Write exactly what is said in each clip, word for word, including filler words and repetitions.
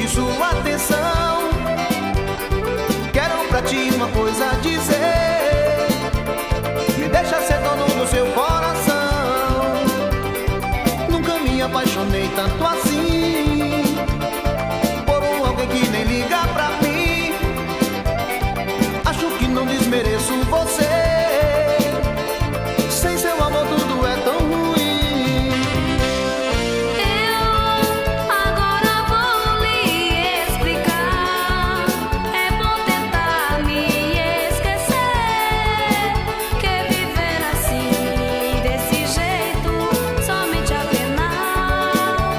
de sua atenção. Quero pra ti uma coisa dizer, me deixa ser dono do seu coração. Nunca me apaixonei tanto assim por um alguém que nem liga pra mim. Acho que não desmereço você, sem seu amor tudo é tão ruim. Eu agora vou lhe explicar. É bom tentar me esquecer, que viver assim, desse jeito, somente a penar.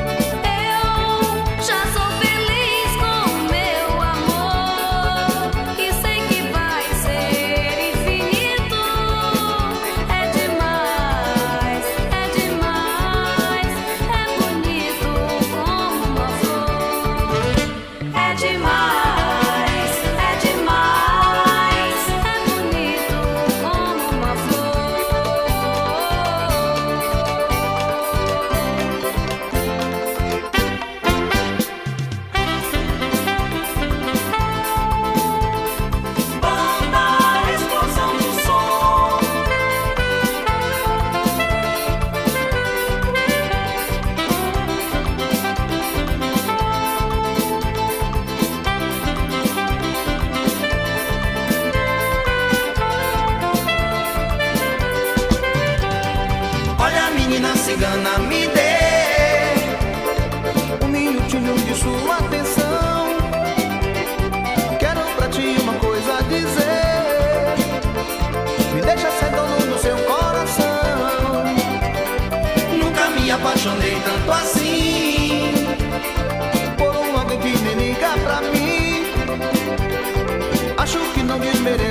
Eu já sou feliz com o meu amor e sei que vai ser infinito. É demais, é demais, é bonito como uma flor. É demais, é demais, é bonito como uma flor. Banda Explosão do Som. Olha, menina cigana, me dê um minutinho de sua atenção. Quero pra ti uma coisa dizer, me deixa ser dono do seu coração. Nunca me apaixonei tanto assim por um alguém que nem liga pra mim. Acho que não desmereço